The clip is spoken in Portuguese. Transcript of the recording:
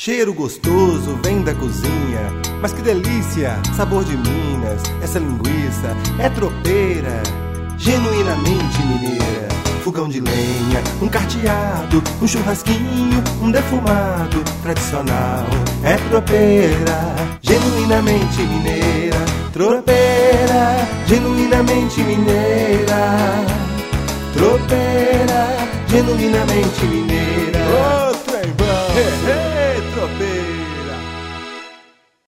Cheiro gostoso vem da cozinha, mas que delícia, sabor de Minas. Essa linguiça é tropeira, genuinamente mineira. Fogão de lenha, um carteado, um churrasquinho, um defumado tradicional. É tropeira, genuinamente mineira. Tropeira, genuinamente mineira. Tropeira, genuinamente mineira.